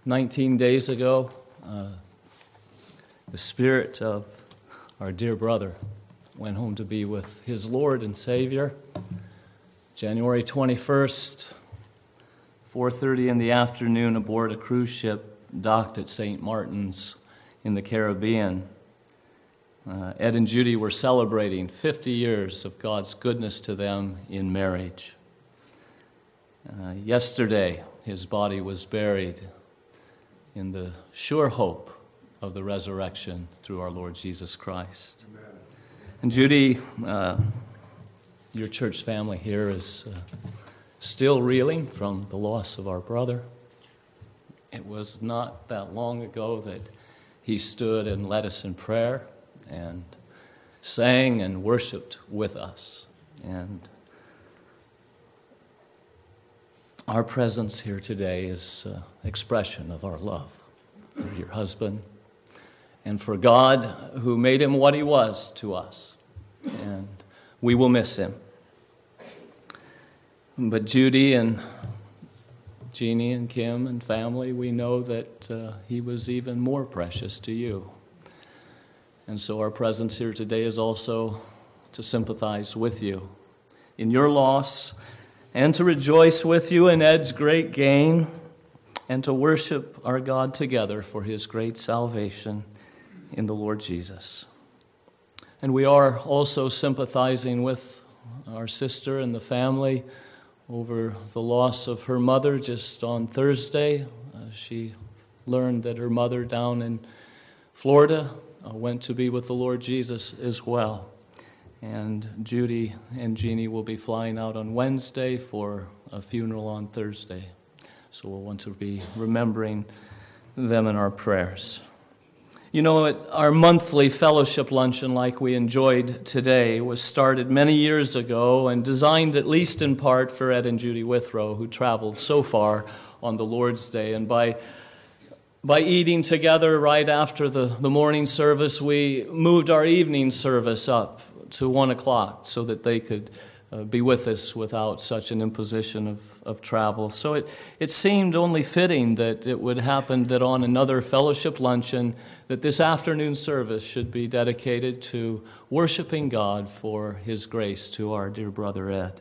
19 days ago, the spirit of our dear brother went home to be with his Lord and Savior. January 21st, 4:30 in the afternoon, aboard a cruise ship docked at St. Martin's in the Caribbean. Ed and Judy were celebrating 50 years of God's goodness to them in marriage. Yesterday, his body was buried in the sure hope of the resurrection through our Lord Jesus Christ. Amen. And Judy, your church family here is still reeling from the loss of our brother. It was not that long ago that he stood and led us in prayer and sang and worshiped with us. And our presence here today is an expression of our love for your husband and for God who made him what he was to us. And we will miss him. But Judy and Jeannie and Kim and family, we know that he was even more precious to you. And so our presence here today is also to sympathize with you in your loss and to rejoice with you in Ed's great gain and to worship our God together for his great salvation in the Lord Jesus. And we are also sympathizing with our sister and the family over the loss of her mother just on Thursday. She learned that her mother down in Florida went to be with the Lord Jesus as well. And Judy and Jeannie will be flying out on Wednesday for a funeral on Thursday. So we'll want to be remembering them in our prayers. You know, our monthly fellowship luncheon like we enjoyed today was started many years ago and designed at least in part for Ed and Judy Withrow, who traveled so far on the Lord's Day. And by eating together right after the morning service, we moved our evening service up to 1 o'clock so that they could be with us without such an imposition of travel. So it seemed only fitting that it would happen that on another fellowship luncheon that this afternoon service should be dedicated to worshiping God for his grace to our dear brother Ed.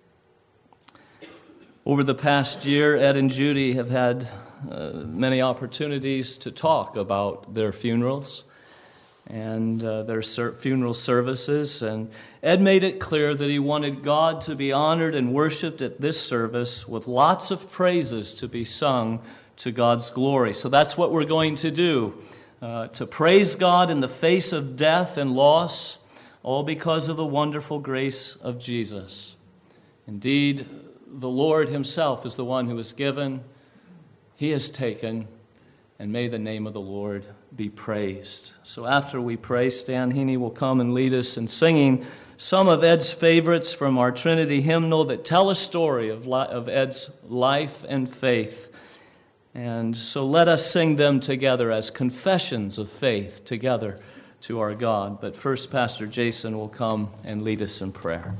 Over the past year, Ed and Judy have had many opportunities to talk about their funerals and their funeral services. And Ed made it clear that he wanted God to be honored and worshiped at this service with lots of praises to be sung to God's glory. So that's what we're going to do, to praise God in the face of death and loss, all because of the wonderful grace of Jesus. Indeed, the Lord himself is the one who has given, he has taken, and may the name of the Lord be praised. So after we pray, Stan Heaney will come and lead us in singing some of Ed's favorites from our Trinity hymnal that tell a story of Ed's life and faith. And so let us sing them together as confessions of faith together to our God. But first, Pastor Jason will come and lead us in prayer.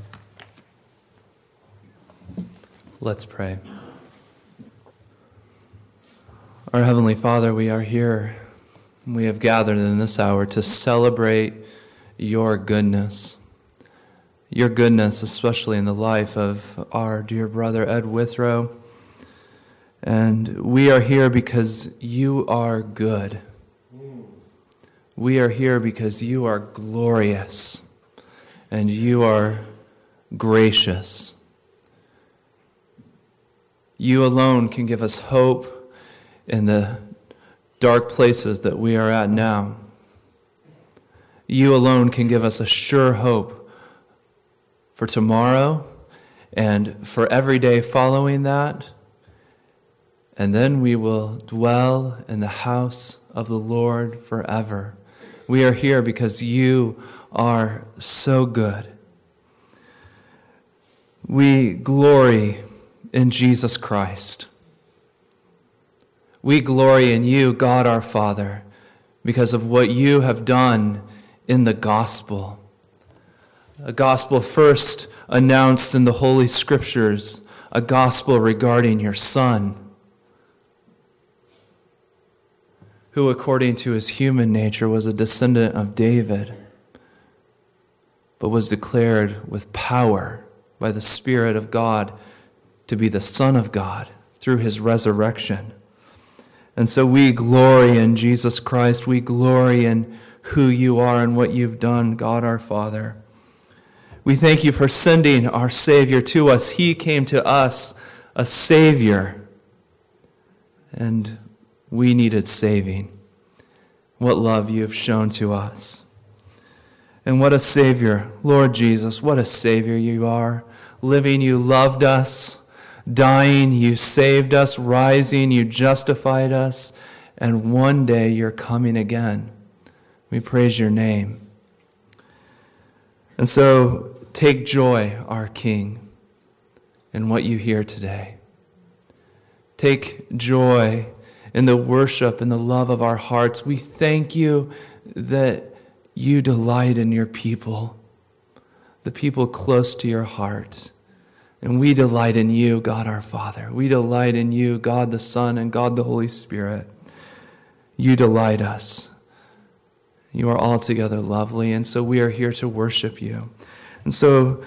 Let's pray. Our Heavenly Father, we are here. We have gathered in this hour to celebrate your goodness. Your goodness, especially in the life of our dear brother Ed Withrow. And we are here because you are good. We are here because you are glorious and you are gracious. You alone can give us hope in the dark places that we are at now. You alone can give us a sure hope for tomorrow and for every day following that. And then we will dwell in the house of the Lord forever. We are here because you are so good. We glory in Jesus Christ. We glory in you, God our Father, because of what you have done in the gospel. A gospel first announced in the Holy Scriptures, a gospel regarding your Son. who according to his human nature was a descendant of David, but was declared with power by the Spirit of God to be the Son of God through his resurrection. And so we glory in Jesus Christ. We glory in who you are and what you've done, God our Father. We thank you for sending our Savior to us. He came to us, a Savior, and we needed saving. What love you have shown to us. And what a Savior, Lord Jesus, what a Savior you are. Living, you loved us. Dying, you saved us. Rising, you justified us. And one day you're coming again. We praise your name. And so take joy, our King, in what you hear today. Take joy in the worship and the love of our hearts. We thank you that you delight in your people, the people close to your heart. And we delight in you, God our Father. We delight in you, God the Son and God the Holy Spirit. You delight us. You are altogether lovely, and so we are here to worship you. And so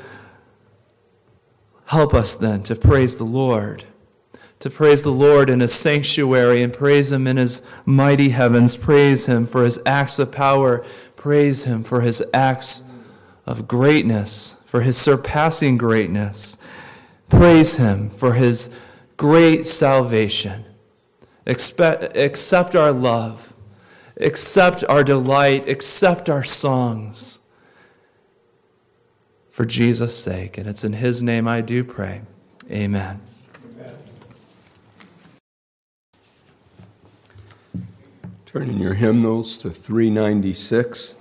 help us then to praise the Lord, to praise the Lord in his sanctuary and praise him in his mighty heavens. Praise him for his acts of power. Praise him for his acts of greatness, for his surpassing greatness. Praise him for his great salvation. Accept our love. Accept our delight. Accept our songs. For Jesus' sake. And it's in his name I do pray. Amen. Turn in your hymnals to 396.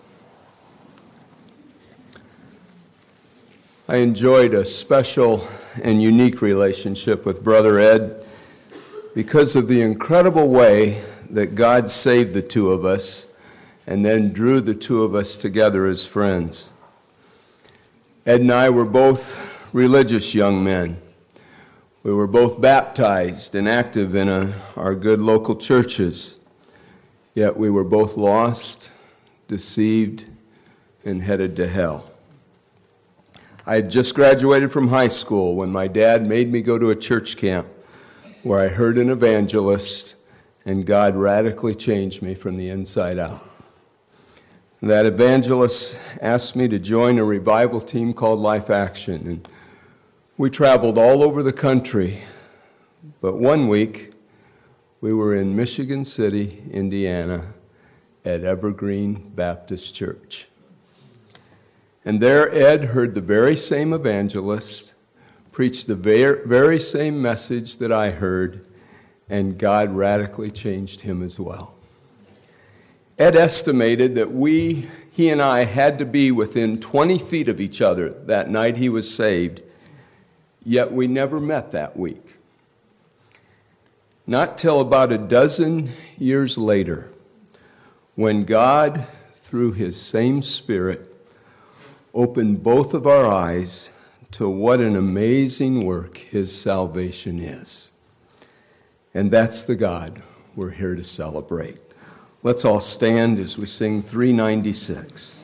I enjoyed a special and unique relationship with Brother Ed because of the incredible way that God saved the two of us and then drew the two of us together as friends. Ed and I were both religious young men. We were both baptized and active in our good local churches. Yet we were both lost, deceived, and headed to hell. I had just graduated from high school when my dad made me go to a church camp where I heard an evangelist, and God radically changed me from the inside out. That evangelist asked me to join a revival team called Life Action, and we traveled all over the country. But one week, we were in Michigan City, Indiana, at Evergreen Baptist Church. And there Ed heard the very same evangelist preach the very same message that I heard, and God radically changed him as well. Ed estimated that he and I had to be within 20 feet of each other that night he was saved, yet we never met that week. Not till about a dozen years later, when God, through his same Spirit, opened both of our eyes to what an amazing work his salvation is. And that's the God we're here to celebrate. Let's all stand as we sing 396.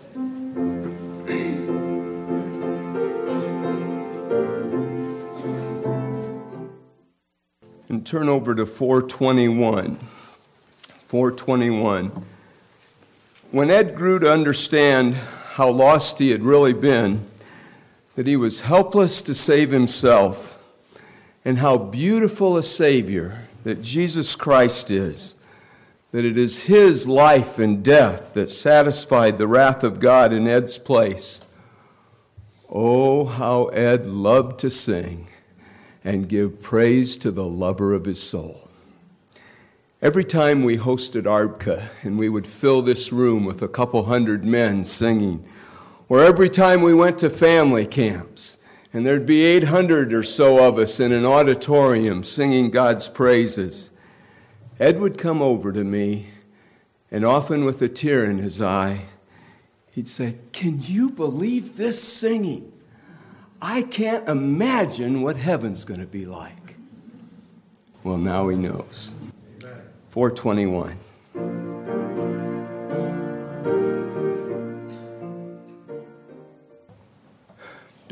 And turn over to 421. 421. When Ed grew to understand how lost he had really been, that he was helpless to save himself, and how beautiful a Savior that Jesus Christ is, that it is his life and death that satisfied the wrath of God in Ed's place. Oh, how Ed loved to sing and give praise to the lover of his soul. Every time we hosted ARBCA and we would fill this room with a couple hundred men singing, or every time we went to family camps and there'd be 800 or so of us in an auditorium singing God's praises, Ed would come over to me, and often with a tear in his eye, he'd say, "Can you believe this singing? I can't imagine what heaven's going to be like." Well, now he knows. 421.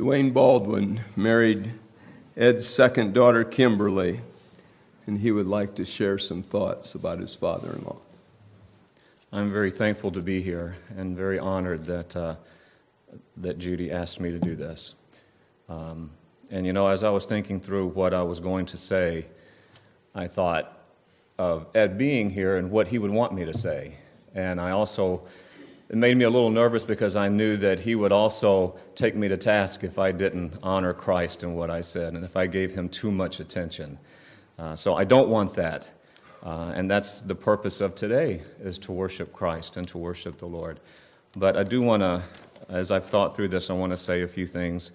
Dwayne Baldwin married Ed's second daughter, Kimberly, and he would like to share some thoughts about his father-in-law. I'm very thankful to be here and very honored that Judy asked me to do this. And you know, as I was thinking through what I was going to say, I thought of Ed being here and what he would want me to say. And it made me a little nervous because I knew that he would also take me to task if I didn't honor Christ in what I said and if I gave him too much attention. So I don't want that. And that's the purpose of today, is to worship Christ and to worship the Lord. But I do want to, as I've thought through this, I want to say a few things.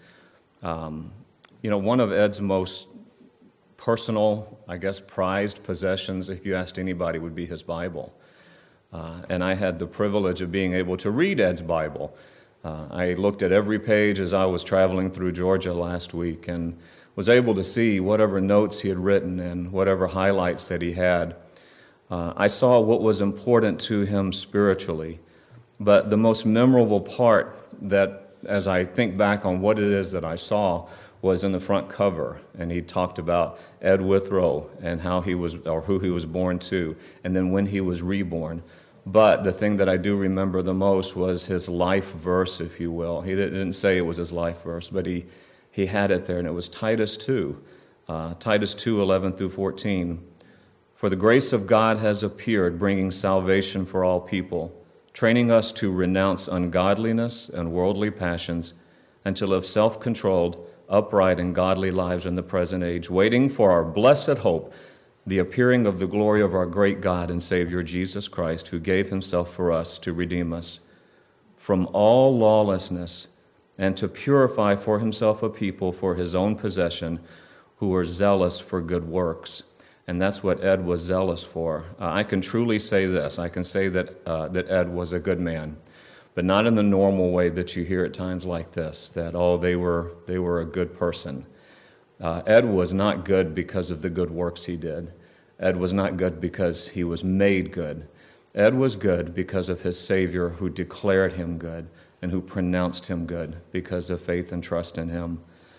You know, one of Ed's most personal, I guess, prized possessions, if you asked anybody, would be his Bible. And I had the privilege of being able to read Ed's Bible. I looked at every page as I was traveling through Georgia last week and was able to see whatever notes he had written and whatever highlights that he had. I saw what was important to him spiritually. But the most memorable part that, as I think back on what it is that I saw, was in the front cover. And he talked about Ed Withrow and how he was, or who he was born to, and then when he was reborn. But the thing that I do remember the most was his life verse, if you will. He didn't say it was his life verse, but he had it there, and it was Titus 2, Titus 2:11 through 14. For the grace of God has appeared, bringing salvation for all people, training us to renounce ungodliness and worldly passions, and to live self-controlled, upright, and godly lives in the present age, waiting for our blessed hope, the appearing of the glory of our great God and Savior Jesus Christ, who gave himself for us to redeem us from all lawlessness and to purify for himself a people for his own possession who are zealous for good works. And that's what Ed was zealous for. I can truly say this. I can say that Ed was a good man, but not in the normal way that you hear at times like this, that, oh, they were a good person. Ed was not good because of the good works he did. Ed was not good because he was made good. Ed was good because of his Savior who declared him good and who pronounced him good because of faith and trust in him.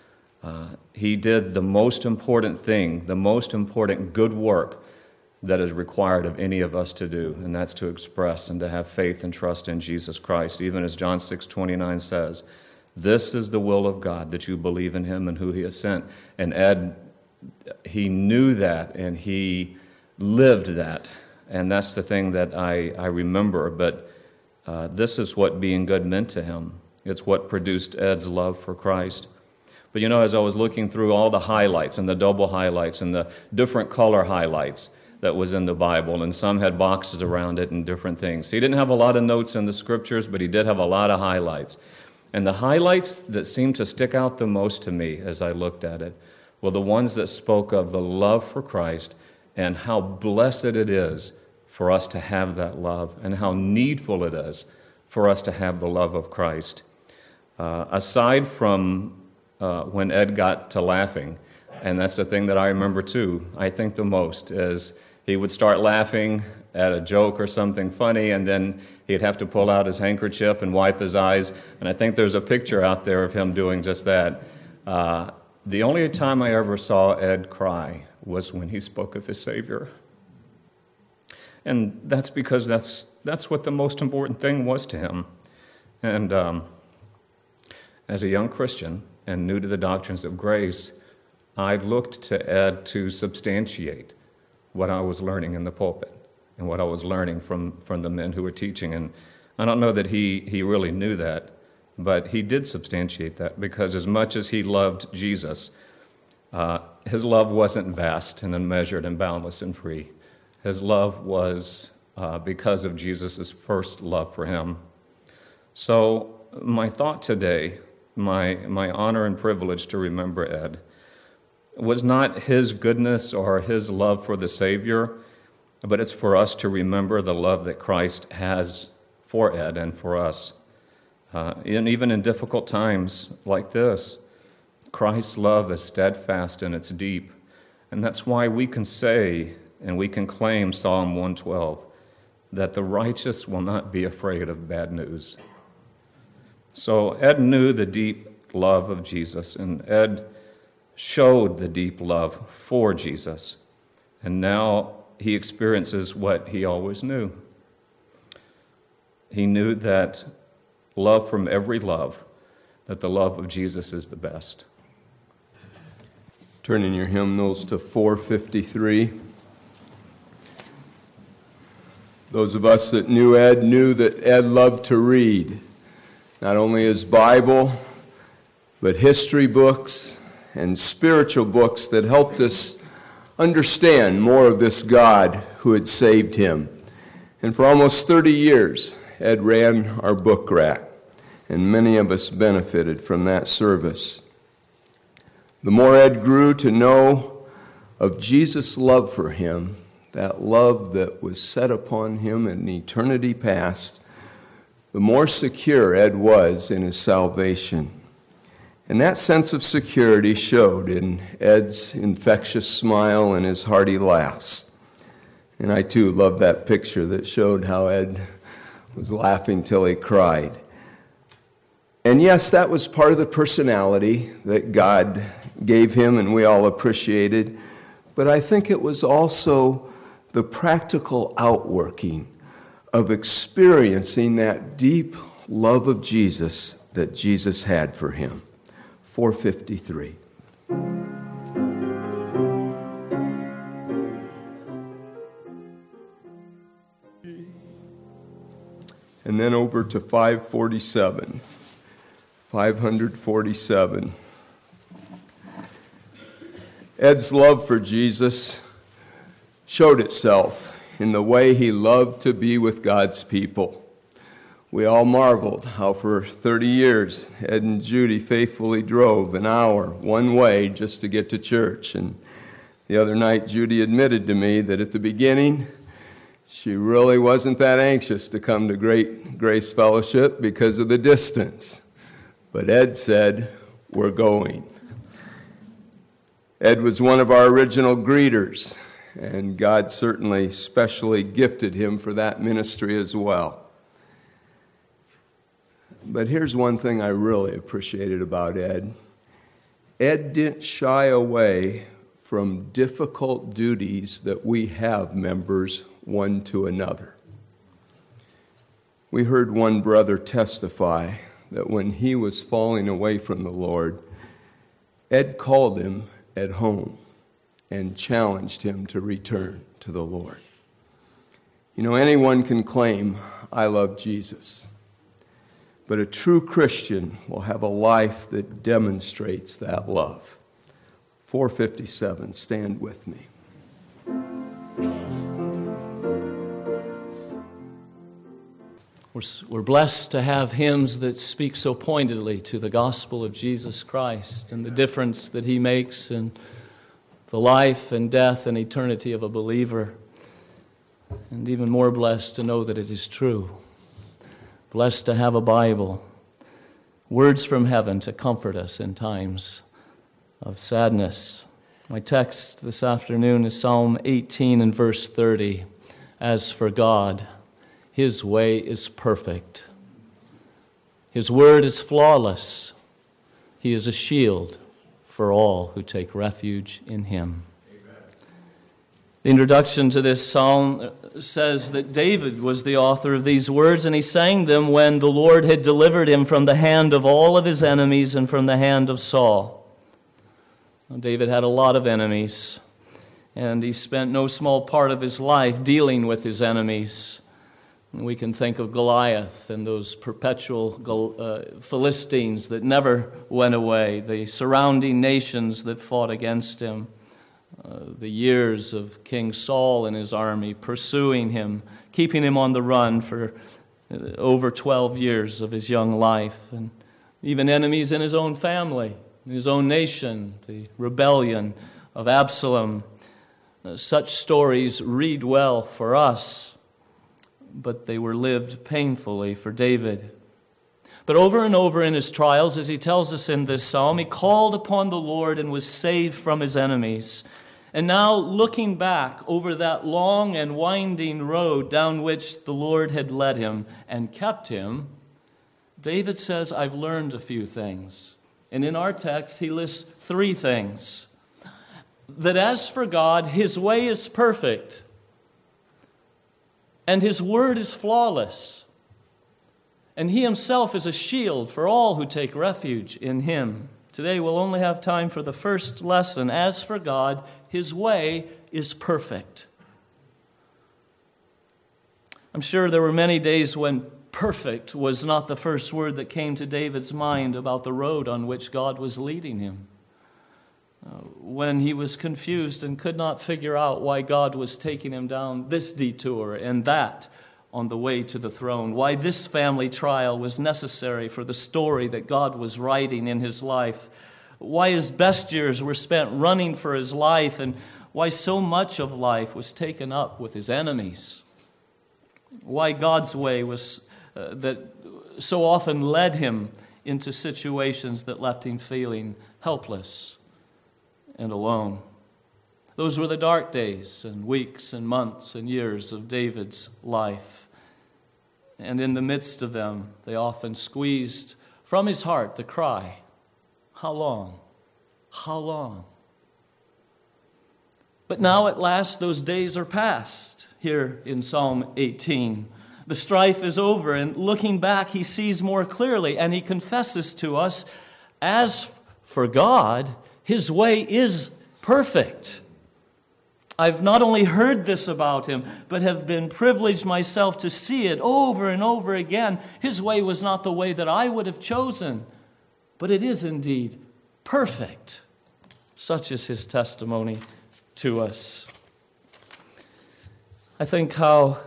He did the most important thing, the most important good work that is required of any of us to do, and that's to express and to have faith and trust in Jesus Christ, even as John 6:29 says, this is the will of God, that you believe in him and who he has sent. And Ed, he knew that, and he lived that. And that's the thing that I remember. But this is what being good meant to him. It's what produced Ed's love for Christ. But you know, as I was looking through all the highlights and the double highlights and the different color highlights that was in the Bible, and some had boxes around it and different things. He didn't have a lot of notes in the scriptures, but he did have a lot of highlights. And the highlights that seemed to stick out the most to me as I looked at it were the ones that spoke of the love for Christ and how blessed it is for us to have that love and how needful it is for us to have the love of Christ. Aside from when Ed got to laughing, and that's the thing that I remember too, I think the most, is he would start laughing at a joke or something funny, and then he'd have to pull out his handkerchief and wipe his eyes. And I think there's a picture out there of him doing just that. The only time I ever saw Ed cry was when he spoke of his Savior. And that's because that's what the most important thing was to him. And as a young Christian and new to the doctrines of grace, I looked to Ed to substantiate what I was learning in the pulpit and what I was learning from the men who were teaching. And I don't know that he really knew that, but he did substantiate that, because as much as he loved Jesus, his love wasn't vast and unmeasured and boundless and free. His love was because of Jesus' first love for him. So my thought today, my honor and privilege to remember Ed, was not his goodness or his love for the Savior, but it's for us to remember the love that Christ has for Ed and for us. And even in difficult times like this, Christ's love is steadfast and it's deep. And that's why we can say and we can claim Psalm 112, that the righteous will not be afraid of bad news. So Ed knew the deep love of Jesus. And Ed showed the deep love for Jesus. And now he experiences what he always knew. He knew that love from every love, that the love of Jesus is the best. Turn in your hymnals to 453. Those of us that knew Ed knew that Ed loved to read, not only his Bible, but history books and spiritual books that helped us understand more of this God who had saved him. And for almost 30 years, Ed ran our book rack, and many of us benefited from that service. The more Ed grew to know of Jesus' love for him, that love that was set upon him in eternity past, the more secure Ed was in his salvation. And that sense of security showed in Ed's infectious smile and his hearty laughs. And I too love that picture that showed how Ed was laughing till he cried. And yes, that was part of the personality that God gave him and we all appreciated. But I think it was also the practical outworking of experiencing that deep love of Jesus that Jesus had for him. 453. And then over to 547. 547. Ed's love for Jesus showed itself in the way he loved to be with God's people. We all marveled how for 30 years Ed and Judy faithfully drove an hour one way just to get to church. And the other night Judy admitted to me that at the beginning she really wasn't that anxious to come to Great Grace Fellowship because of the distance. But Ed said, "We're going." Ed was one of our original greeters, and God certainly specially gifted him for that ministry as well. But here's one thing I really appreciated about Ed. Ed didn't shy away from difficult duties that we have members one to another. We heard one brother testify that when he was falling away from the Lord, Ed called him at home and challenged him to return to the Lord. You know, anyone can claim, "I love Jesus." But a true Christian will have a life that demonstrates that love. 457, stand with me. We're blessed to have hymns that speak so pointedly to the gospel of Jesus Christ and the difference that he makes in the life and death and eternity of a believer. And even more blessed to know that it is true. Blessed to have a Bible, words from heaven to comfort us in times of sadness. My text this afternoon is Psalm 18 and verse 30. As for God, his way is perfect. His word is flawless. He is a shield for all who take refuge in him. The introduction to this psalm says that David was the author of these words, and he sang them when the Lord had delivered him from the hand of all of his enemies and from the hand of Saul. Now, David had a lot of enemies, and he spent no small part of his life dealing with his enemies. We can think of Goliath and those perpetual Philistines that never went away, the surrounding nations that fought against him. The years of King Saul and his army pursuing him, keeping him on the run for over 12 years of his young life, and even enemies in his own family, in his own nation, the rebellion of Absalom. Such stories read well for us, but they were lived painfully for David. But over and over in his trials, as he tells us in this psalm, he called upon the Lord and was saved from his enemies. And now, looking back over that long and winding road down which the Lord had led him and kept him, David says, I've learned a few things. And in our text, he lists three things. That as for God, his way is perfect, and his word is flawless, and he himself is a shield for all who take refuge in him. Today we'll only have time for the first lesson. As for God, his way is perfect. I'm sure there were many days when perfect was not the first word that came to David's mind about the road on which God was leading him. When he was confused and could not figure out why God was taking him down this detour and that on the way to the throne, why this family trial was necessary for the story that God was writing in his life, why his best years were spent running for his life, and why so much of life was taken up with his enemies, why God's way was that so often led him into situations that left him feeling helpless and alone. Those were the dark days and weeks and months and years of David's life. And in the midst of them, they often squeezed from his heart the cry, "How long? How long?" But now at last those days are past here in Psalm 18. The strife is over, and looking back, he sees more clearly, and he confesses to us, as for God, his way is perfect. I've not only heard this about him, but have been privileged myself to see it over and over again. His way was not the way that I would have chosen, but it is indeed perfect. Such is his testimony to us. I think how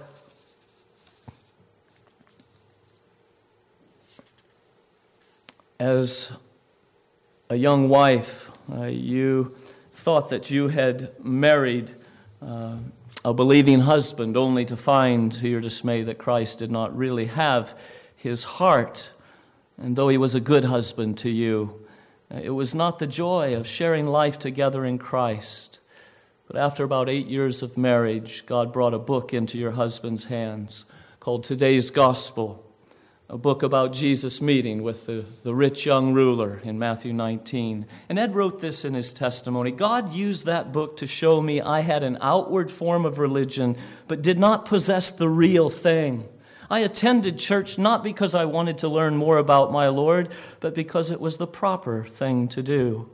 as a young wife, you thought that you had married a believing husband, only to find, to your dismay, that Christ did not really have his heart. And though he was a good husband to you, it was not the joy of sharing life together in Christ. But after about 8 years of marriage, God brought a book into your husband's hands called Today's Gospel, a book about Jesus' meeting with the rich young ruler in Matthew 19. And Ed wrote this in his testimony. God used that book to show me I had an outward form of religion, but did not possess the real thing. I attended church not because I wanted to learn more about my Lord, but because it was the proper thing to do.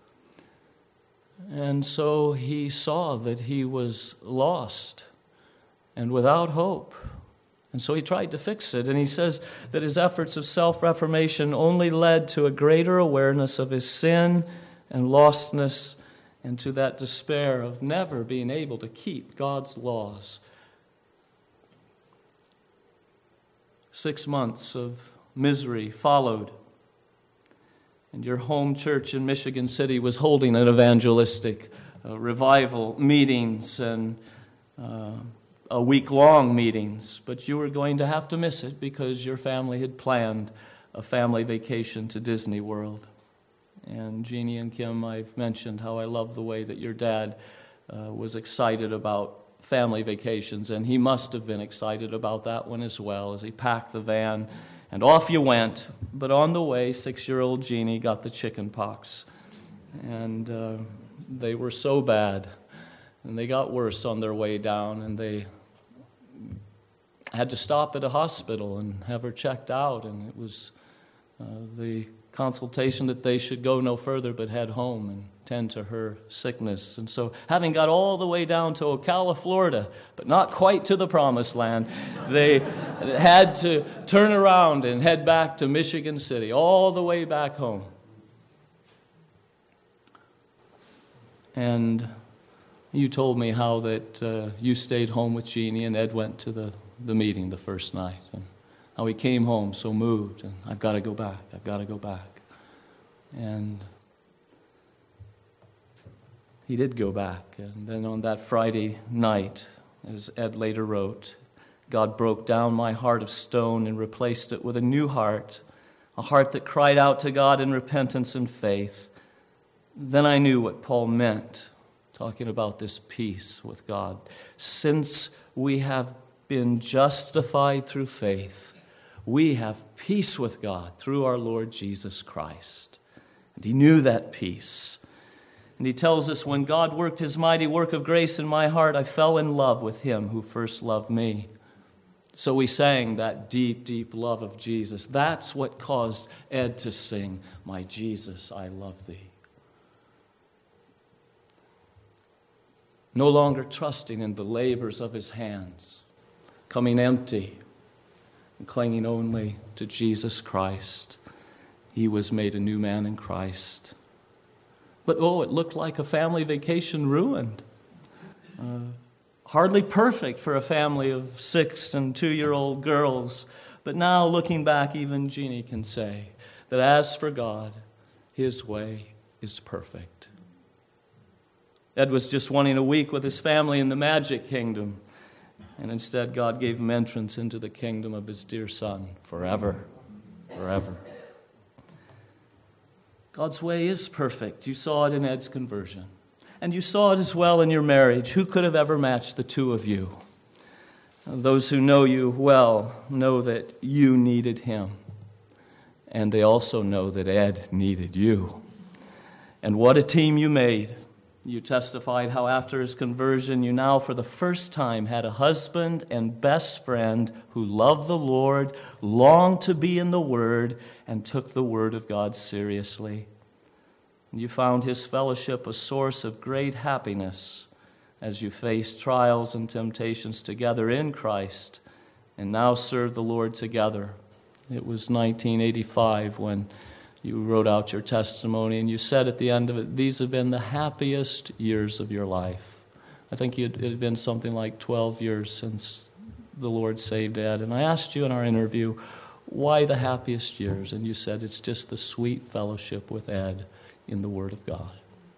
And so he saw that he was lost and without hope. And so he tried to fix it. And he says that his efforts of self-reformation only led to a greater awareness of his sin and lostness, and to that despair of never being able to keep God's laws. 6 months of misery followed. And your home church in Michigan City was holding an evangelistic revival meetings and a week-long meetings, but you were going to have to miss it because your family had planned a family vacation to Disney World. And Jeannie and Kim, I've mentioned how I love the way that your dad was excited about family vacations, and he must have been excited about that one as well as he packed the van, and off you went. But on the way, 6-year-old Jeannie got the chicken pox, and they were so bad. And they got worse on their way down, and they had to stop at a hospital and have her checked out. And it was the consultation that they should go no further but head home and tend to her sickness. And so, having got all the way down to Ocala, Florida, but not quite to the promised land, they had to turn around and head back to Michigan City, all the way back home. And you told me how that you stayed home with Jeannie and Ed went to the meeting the first night, and how he came home so moved, and I've got to go back, I've got to go back. And he did go back, and then on that Friday night, as Ed later wrote, God broke down my heart of stone and replaced it with a new heart, a heart that cried out to God in repentance and faith. Then I knew what Paul meant, talking about this peace with God. Since we have been justified through faith, we have peace with God through our Lord Jesus Christ. And he knew that peace. And he tells us, when God worked his mighty work of grace in my heart, I fell in love with him who first loved me. So we sang that deep, deep love of Jesus. That's what caused Ed to sing, My Jesus, I love thee. No longer trusting in the labors of his hands, coming empty and clinging only to Jesus Christ. He was made a new man in Christ. But it looked like a family vacation ruined. Hardly perfect for a family of 6 and 2-year-old girls. But now, looking back, even Jeannie can say that as for God, his way is perfect. Ed was just wanting a week with his family in the Magic Kingdom. And instead, God gave him entrance into the kingdom of his dear Son forever, forever. God's way is perfect. You saw it in Ed's conversion. And you saw it as well in your marriage. Who could have ever matched the two of you? Those who know you well know that you needed him. And they also know that Ed needed you. And what a team you made. You testified how after his conversion, you now for the first time had a husband and best friend who loved the Lord, longed to be in the Word, and took the Word of God seriously. And you found his fellowship a source of great happiness as you faced trials and temptations together in Christ and now serve the Lord together. It was 1985 when you wrote out your testimony, and you said at the end of it, these have been the happiest years of your life. I think it had been something like 12 years since the Lord saved Ed. And I asked you in our interview, why the happiest years? And you said, it's just the sweet fellowship with Ed in the Word of God.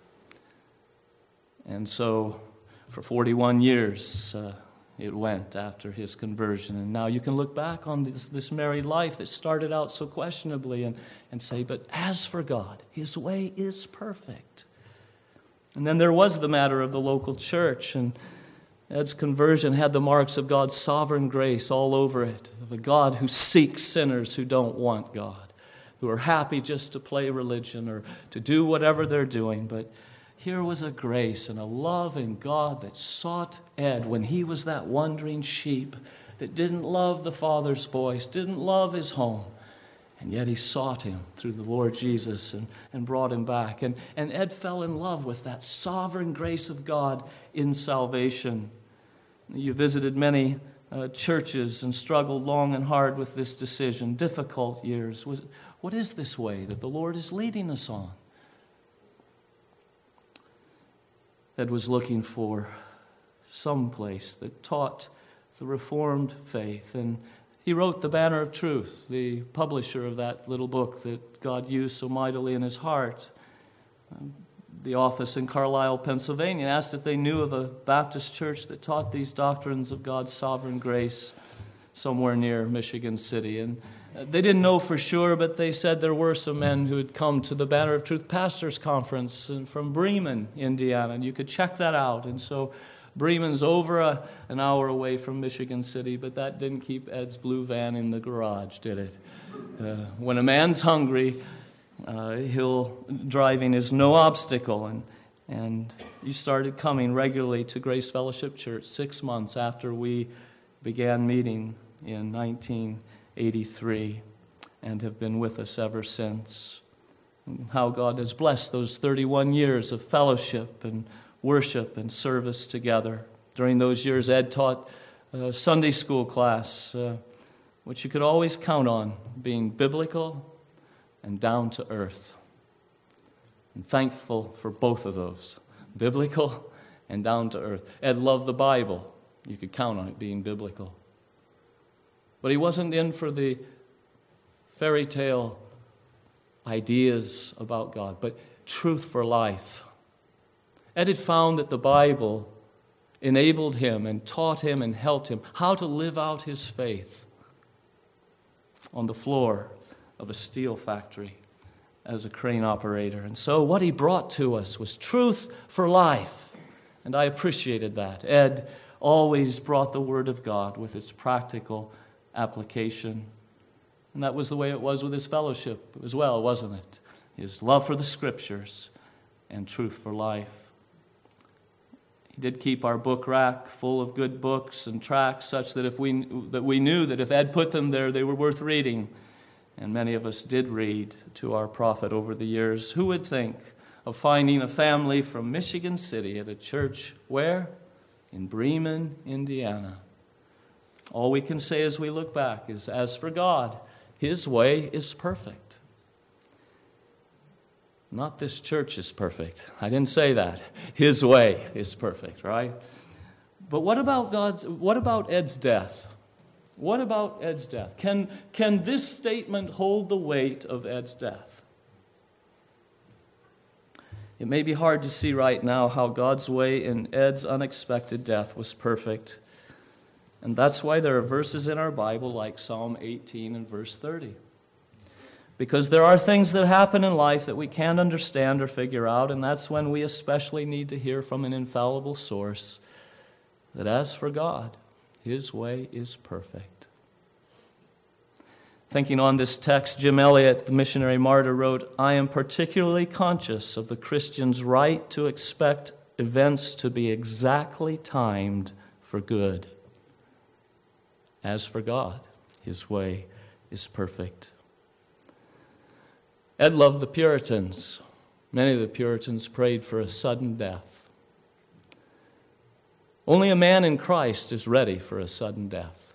And so, for 41 years, it went after his conversion. And now you can look back on this married life that started out so questionably and say, but as for God, his way is perfect. And then there was the matter of the local church, and Ed's conversion had the marks of God's sovereign grace all over it, of a God who seeks sinners who don't want God, who are happy just to play religion or to do whatever they're doing, but here was a grace and a love in God that sought Ed when he was that wandering sheep that didn't love the Father's voice, didn't love his home. And yet he sought him through the Lord Jesus and brought him back. And Ed fell in love with that sovereign grace of God in salvation. You visited many churches and struggled long and hard with this decision, difficult years. What is this way that the Lord is leading us on? Ed was looking for some place that taught the Reformed faith. And he wrote The Banner of Truth, the publisher of that little book that God used so mightily in his heart. The office in Carlisle, Pennsylvania, asked if they knew of a Baptist church that taught these doctrines of God's sovereign grace somewhere near Michigan City. And they didn't know for sure, but they said there were some men who had come to the Banner of Truth Pastors Conference from Bremen, Indiana, and you could check that out. And so Bremen's over an hour away from Michigan City, but that didn't keep Ed's blue van in the garage, did it? When a man's hungry, driving is no obstacle. And you started coming regularly to Grace Fellowship Church 6 months after we began meeting in 1983 and have been with us ever since. And how God has blessed those 31 years of fellowship and worship and service together. During those years, Ed taught Sunday school class, which you could always count on being biblical and down to earth. And thankful for both of those, biblical and down to earth. Ed loved the Bible. You could count on it being biblical. But he wasn't in for the fairy tale ideas about God, but truth for life. Ed had found that the Bible enabled him and taught him and helped him how to live out his faith on the floor of a steel factory as a crane operator. And so what he brought to us was truth for life. And I appreciated that. Ed always brought the Word of God with its practical application. And that was the way it was with his fellowship as well, wasn't it? his love for the Scriptures, and truth for life. He did keep our book rack full of good books and tracts, such that we knew that if Ed put them there, they were worth reading. And many of us did read to our prophet over the years. Who would think of finding a family from Michigan City at a church where? In Bremen, Indiana. All we can say as we look back is, as for God, his way is perfect. Not this church is perfect. I didn't say that. His way is perfect, right? But what about Ed's death? What about Ed's death? Can this statement hold the weight of Ed's death? It may be hard to see right now how God's way in Ed's unexpected death was perfect. And that's why there are verses in our Bible like Psalm 18 and verse 30. Because there are things that happen in life that we can't understand or figure out, and that's when we especially need to hear from an infallible source that as for God, his way is perfect. Thinking on this text, Jim Elliot, the missionary martyr, wrote, "I am particularly conscious of the Christian's right to expect events to be exactly timed for good. As for God, his way is perfect." Ed loved the Puritans. Many of the Puritans prayed for a sudden death. Only a man in Christ is ready for a sudden death.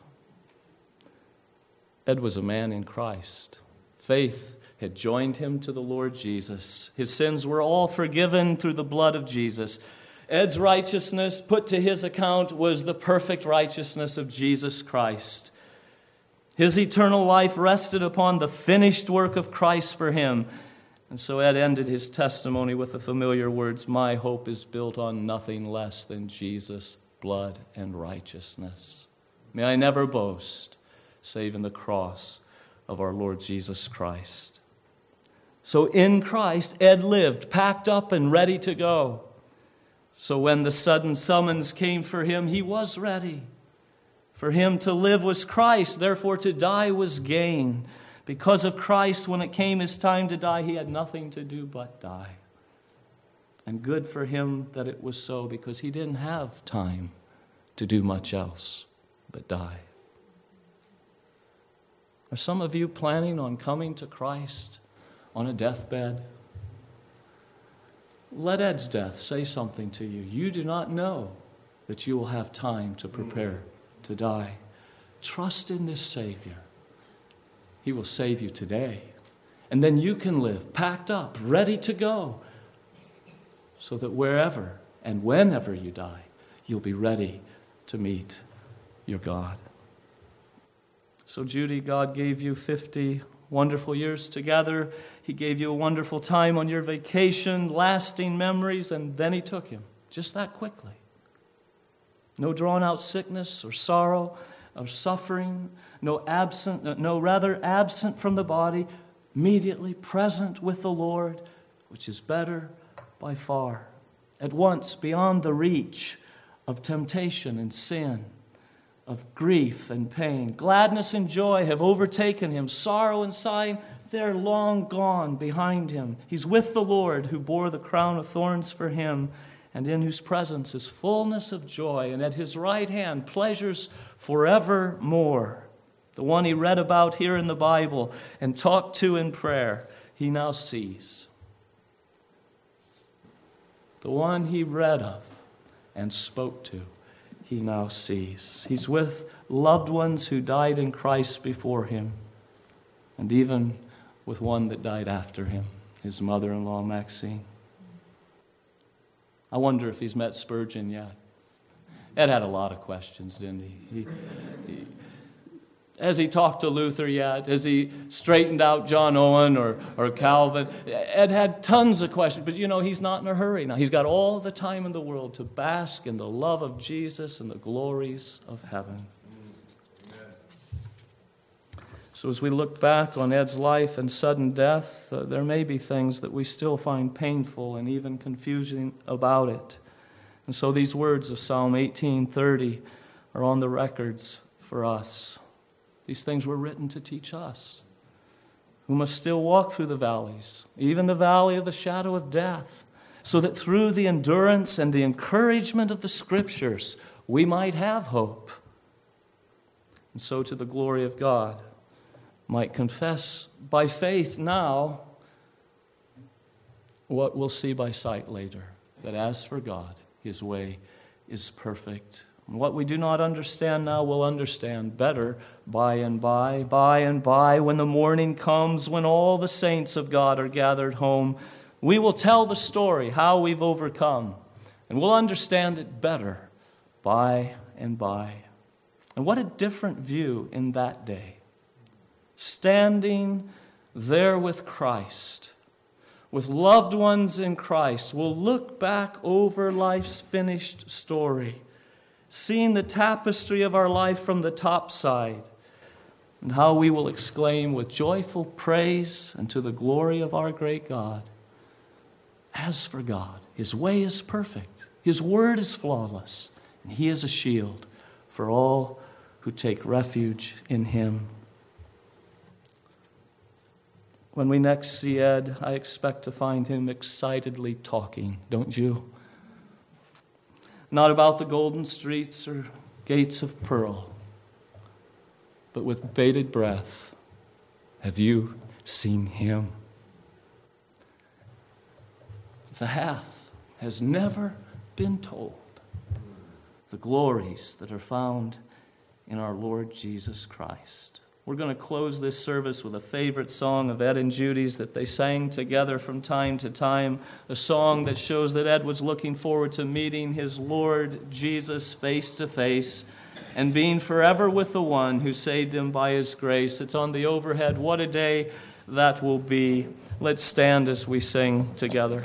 Ed was a man in Christ. Faith had joined him to the Lord Jesus. His sins were all forgiven through the blood of Jesus. Ed's righteousness put to his account was the perfect righteousness of Jesus Christ. His eternal life rested upon the finished work of Christ for him. And so Ed ended his testimony with the familiar words, "My hope is built on nothing less than Jesus' blood and righteousness. May I never boast, save in the cross of our Lord Jesus Christ." So in Christ, Ed lived, packed up and ready to go. So when the sudden summons came for him, he was ready. For him to live was Christ, therefore to die was gain. Because of Christ, when it came his time to die, he had nothing to do but die. And good for him that it was so, because he didn't have time to do much else but die. Are some of you planning on coming to Christ on a deathbed? Let Ed's death say something to you. You do not know that you will have time to prepare to die. Trust in this Savior. He will save you today. And then you can live packed up, ready to go, so that wherever and whenever you die, you'll be ready to meet your God. So Judy, God gave you 50 wonderful years together. He gave you a wonderful time on your vacation, lasting memories, and then he took him just that quickly. No drawn-out sickness or sorrow or suffering, rather absent from the body, immediately present with the Lord, which is better by far. At once beyond the reach of temptation and sin, of grief and pain. Gladness and joy have overtaken him. Sorrow and sighing, they're long gone behind him. He's with the Lord who bore the crown of thorns for him, and in whose presence is fullness of joy, and at his right hand pleasures forevermore. The one he read about here in the Bible and talked to in prayer, he now sees. The one he read of and spoke to, he now sees. He's with loved ones who died in Christ before him, and even with one that died after him, his mother-in-law Maxine. I wonder if he's met Spurgeon yet. Ed had a lot of questions, didn't he? Has he talked to Luther yet? Has he straightened out John Owen or Calvin? Ed had tons of questions, but he's not in a hurry now. He's got all the time in the world to bask in the love of Jesus and the glories of heaven. So as we look back on Ed's life and sudden death, there may be things that we still find painful and even confusing about it. And so these words of Psalm 18:30 are on the records for us. These things were written to teach us, who must still walk through the valleys, even the valley of the shadow of death, so that through the endurance and the encouragement of the Scriptures, we might have hope. And so to the glory of God, might confess by faith now what we'll see by sight later, that as for God, His way is perfect. And what we do not understand now, we'll understand better by and by, when the morning comes, when all the saints of God are gathered home. We will tell the story, how we've overcome, and we'll understand it better by and by. And what a different view in that day. Standing there with Christ, with loved ones in Christ, we'll look back over life's finished story, seeing the tapestry of our life from the top side, and how we will exclaim with joyful praise and to the glory of our great God, as for God, His way is perfect, His word is flawless, and He is a shield for all who take refuge in Him. When we next see Ed, I expect to find him excitedly talking, don't you? Not about the golden streets or gates of pearl, but with bated breath, have you seen Him? The half has never been told. The glories that are found in our Lord Jesus Christ. We're going to close this service with a favorite song of Ed and Judy's that they sang together from time to time, a song that shows that Ed was looking forward to meeting his Lord Jesus face to face and being forever with the one who saved him by His grace. It's on the overhead. What a day that will be. Let's stand as we sing together.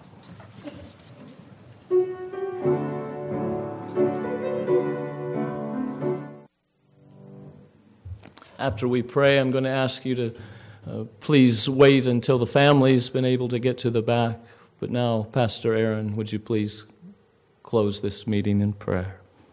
After we pray, I'm going to ask you to please wait until the family's been able to get to the back. But now, Pastor Aaron, would you please close this meeting in prayer?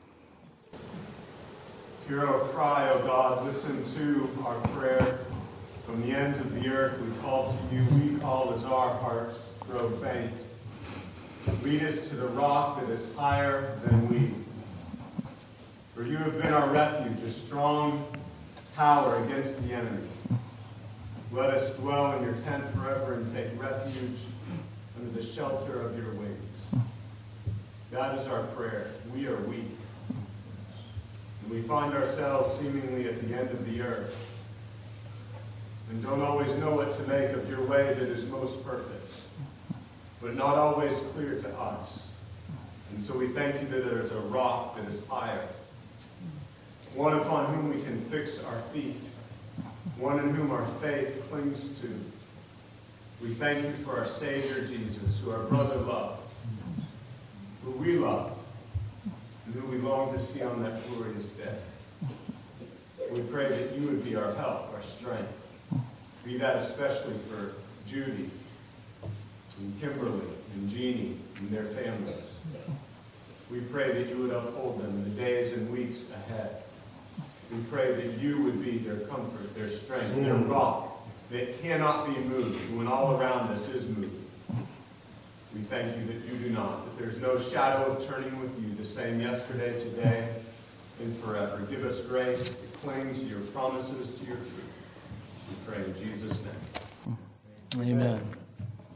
Hear our cry, O God. Listen to our prayer. From the ends of the earth we call to you. We call as our hearts grow faint. Lead us to the rock that is higher than we. For you have been our refuge, a strong tower against the enemy. Let us dwell in your tent forever and take refuge under the shelter of your wings. That is our prayer. We are weak. And we find ourselves seemingly at the end of the earth and don't always know what to make of your way that is most perfect, but not always clear to us. And so we thank you that there is a rock that is higher, one upon whom we can fix our feet, one in whom our faith clings to. We thank you for our Savior Jesus, who our brother loved, who we love, and who we long to see on that glorious day. We pray that you would be our help, our strength. Be that especially for Judy and Kimberly and Jeannie and their families. We pray that you would uphold them in the days and weeks ahead. We pray that you would be their comfort, their strength, their rock that cannot be moved when all around us is moved. We thank you that you do not, that there's no shadow of turning with you, the same yesterday, today, and forever. Give us grace to cling to your promises, to your truth. We pray in Jesus' name. Amen.